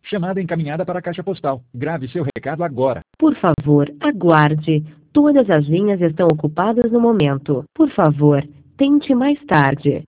Chamada encaminhada para a caixa postal. Grave seu recado agora. Por favor, aguarde. Todas as linhas estão ocupadas no momento. Por favor, tente mais tarde.